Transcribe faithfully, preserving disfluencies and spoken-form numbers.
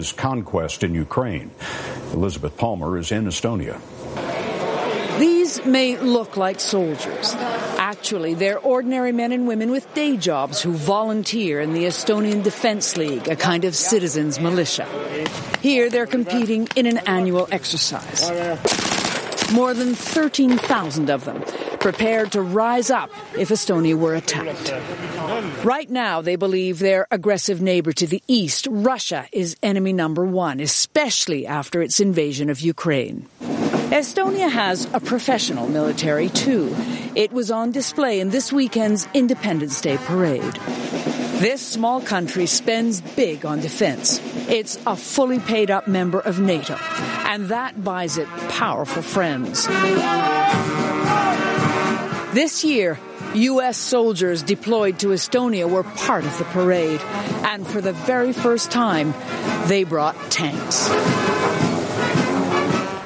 Conquest in Ukraine. Elizabeth Palmer is in Estonia. These may look like soldiers. Actually, they're ordinary men and women with day jobs who volunteer in the Estonian Defence League, a kind of citizens' militia. Here, they're competing in an annual exercise. More than thirteen thousand of them, prepared to rise up if Estonia were attacked. Right now, they believe their aggressive neighbor to the east, Russia, is enemy number one, especially after its invasion of Ukraine. Estonia has a professional military, too. It was on display in this weekend's Independence Day parade. This small country spends big on defense. It's a fully paid-up member of NATO, and that buys it powerful friends. This year, U S soldiers deployed to Estonia were part of the parade, and for the very first time, they brought tanks.